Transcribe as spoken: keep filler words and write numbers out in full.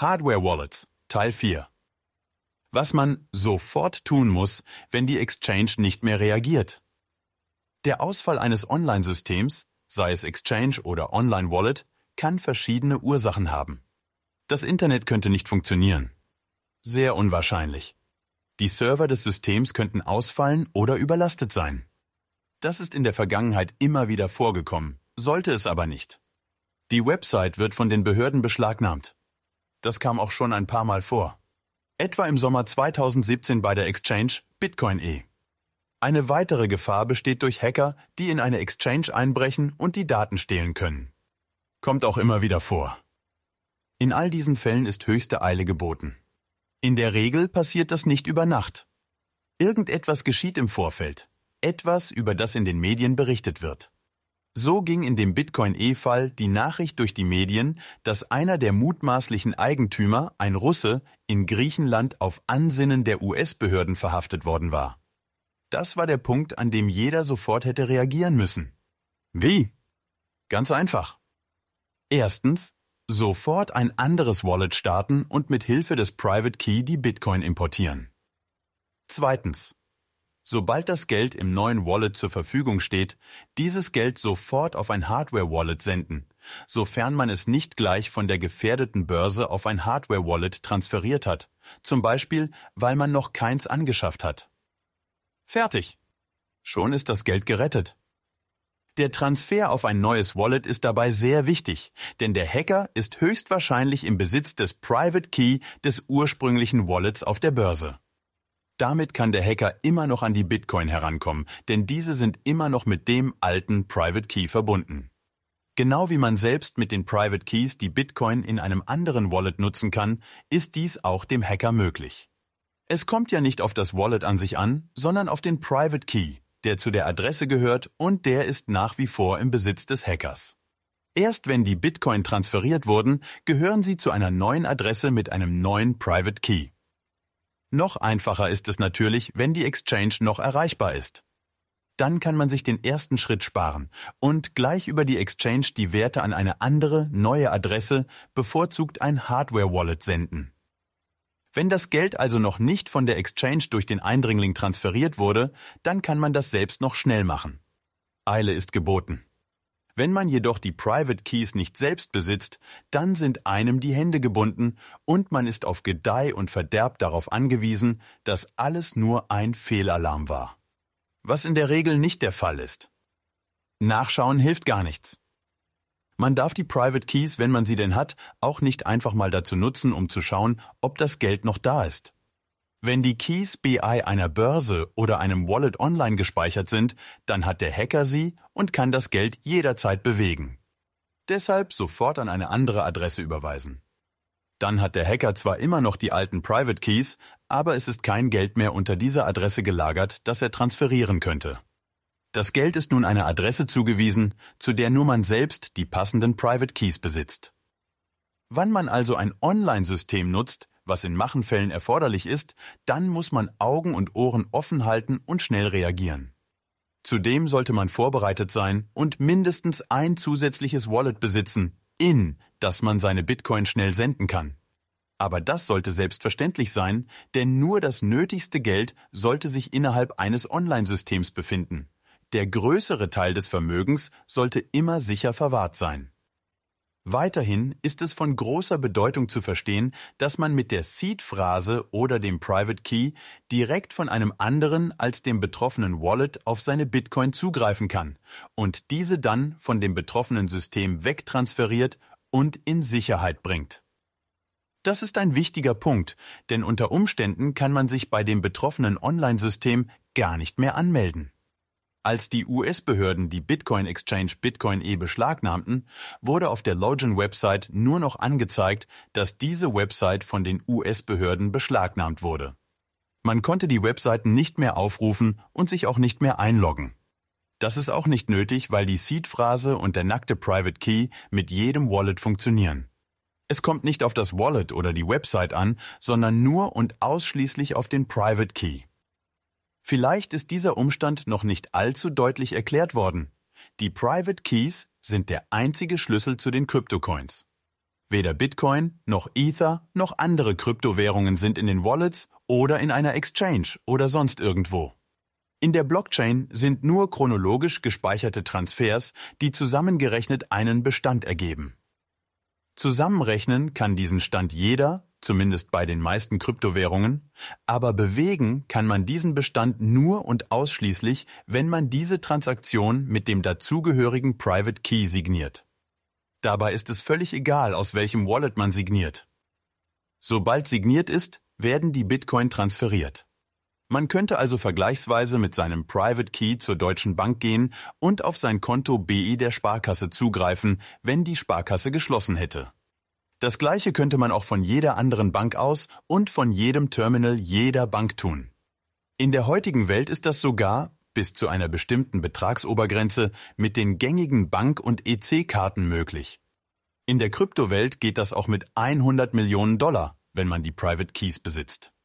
Hardware-Wallets, Teil vier. Was man sofort tun muss, wenn die Exchange nicht mehr reagiert. Der Ausfall eines Online-Systems, sei es Exchange oder Online-Wallet, kann verschiedene Ursachen haben. Das Internet könnte nicht funktionieren. Sehr unwahrscheinlich. Die Server des Systems könnten ausfallen oder überlastet sein. Das ist in der Vergangenheit immer wieder vorgekommen, sollte es aber nicht. Die Website wird von den Behörden beschlagnahmt. Das kam auch schon ein paar Mal vor. Etwa im Sommer zweitausendsiebzehn bei der Exchange Bitcoin Punkt E. Eine weitere Gefahr besteht durch Hacker, die in eine Exchange einbrechen und die Daten stehlen können. Kommt auch immer wieder vor. In all diesen Fällen ist höchste Eile geboten. In der Regel passiert das nicht über Nacht. Irgendetwas geschieht im Vorfeld. Etwas, über das in den Medien berichtet wird. So ging in dem Bitcoin Punkt E-Fall die Nachricht durch die Medien, dass einer der mutmaßlichen Eigentümer, ein Russe, in Griechenland auf Ansinnen der U S-Behörden verhaftet worden war. Das war der Punkt, an dem jeder sofort hätte reagieren müssen. Wie? Ganz einfach. Erstens, sofort ein anderes Wallet starten und mit Hilfe des Private Key die Bitcoin importieren. Zweitens, sobald das Geld im neuen Wallet zur Verfügung steht, dieses Geld sofort auf ein Hardware-Wallet senden, sofern man es nicht gleich von der gefährdeten Börse auf ein Hardware-Wallet transferiert hat, zum Beispiel, weil man noch keins angeschafft hat. Fertig. Schon ist das Geld gerettet. Der Transfer auf ein neues Wallet ist dabei sehr wichtig, denn der Hacker ist höchstwahrscheinlich im Besitz des Private Key des ursprünglichen Wallets auf der Börse. Damit kann der Hacker immer noch an die Bitcoin herankommen, denn diese sind immer noch mit dem alten Private Key verbunden. Genau wie man selbst mit den Private Keys die Bitcoin in einem anderen Wallet nutzen kann, ist dies auch dem Hacker möglich. Es kommt ja nicht auf das Wallet an sich an, sondern auf den Private Key, der zu der Adresse gehört und der ist nach wie vor im Besitz des Hackers. Erst wenn die Bitcoin transferiert wurden, gehören sie zu einer neuen Adresse mit einem neuen Private Key. Noch einfacher ist es natürlich, wenn die Exchange noch erreichbar ist. Dann kann man sich den ersten Schritt sparen und gleich über die Exchange die Werte an eine andere, neue Adresse, bevorzugt ein Hardware-Wallet senden. Wenn das Geld also noch nicht von der Exchange durch den Eindringling transferiert wurde, dann kann man das selbst noch schnell machen. Eile ist geboten. Wenn man jedoch die Private Keys nicht selbst besitzt, dann sind einem die Hände gebunden und man ist auf Gedeih und Verderb darauf angewiesen, dass alles nur ein Fehlalarm war. Was in der Regel nicht der Fall ist. Nachschauen hilft gar nichts. Man darf die Private Keys, wenn man sie denn hat, auch nicht einfach mal dazu nutzen, um zu schauen, ob das Geld noch da ist. Wenn die Keys B I einer Börse oder einem Wallet online gespeichert sind, dann hat der Hacker sie und kann das Geld jederzeit bewegen. Deshalb sofort an eine andere Adresse überweisen. Dann hat der Hacker zwar immer noch die alten Private Keys, aber es ist kein Geld mehr unter dieser Adresse gelagert, das er transferieren könnte. Das Geld ist nun einer Adresse zugewiesen, zu der nur man selbst die passenden Private Keys besitzt. Wann man also ein Online-System nutzt, was in Machenfällen erforderlich ist, dann muss man Augen und Ohren offen halten und schnell reagieren. Zudem sollte man vorbereitet sein und mindestens ein zusätzliches Wallet besitzen, in das man seine Bitcoin schnell senden kann. Aber das sollte selbstverständlich sein, denn nur das nötigste Geld sollte sich innerhalb eines Online-Systems befinden. Der größere Teil des Vermögens sollte immer sicher verwahrt sein. Weiterhin ist es von großer Bedeutung zu verstehen, dass man mit der Seed-Phrase oder dem Private Key direkt von einem anderen als dem betroffenen Wallet auf seine Bitcoin zugreifen kann und diese dann von dem betroffenen System wegtransferiert und in Sicherheit bringt. Das ist ein wichtiger Punkt, denn unter Umständen kann man sich bei dem betroffenen Online-System gar nicht mehr anmelden. Als die U S-Behörden die Bitcoin-Exchange Bitcoin Punkt E beschlagnahmten, wurde auf der Login-Website nur noch angezeigt, dass diese Website von den U S-Behörden beschlagnahmt wurde. Man konnte die Webseiten nicht mehr aufrufen und sich auch nicht mehr einloggen. Das ist auch nicht nötig, weil die Seed-Phrase und der nackte Private Key mit jedem Wallet funktionieren. Es kommt nicht auf das Wallet oder die Website an, sondern nur und ausschließlich auf den Private Key. Vielleicht ist dieser Umstand noch nicht allzu deutlich erklärt worden. Die Private Keys sind der einzige Schlüssel zu den Kryptocoins. Weder Bitcoin, noch Ether, noch andere Kryptowährungen sind in den Wallets oder in einer Exchange oder sonst irgendwo. In der Blockchain sind nur chronologisch gespeicherte Transfers, die zusammengerechnet einen Bestand ergeben. Zusammenrechnen kann diesen Stand jeder, zumindest bei den meisten Kryptowährungen, aber bewegen kann man diesen Bestand nur und ausschließlich, wenn man diese Transaktion mit dem dazugehörigen Private Key signiert. Dabei ist es völlig egal, aus welchem Wallet man signiert. Sobald signiert ist, werden die Bitcoin transferiert. Man könnte also vergleichsweise mit seinem Private Key zur Deutschen Bank gehen und auf sein Konto B I der Sparkasse zugreifen, wenn die Sparkasse geschlossen hätte. Das Gleiche könnte man auch von jeder anderen Bank aus und von jedem Terminal jeder Bank tun. In der heutigen Welt ist das sogar, bis zu einer bestimmten Betragsobergrenze, mit den gängigen Bank- und E C-Karten möglich. In der Kryptowelt geht das auch mit hundert Millionen Dollar, wenn man die Private Keys besitzt.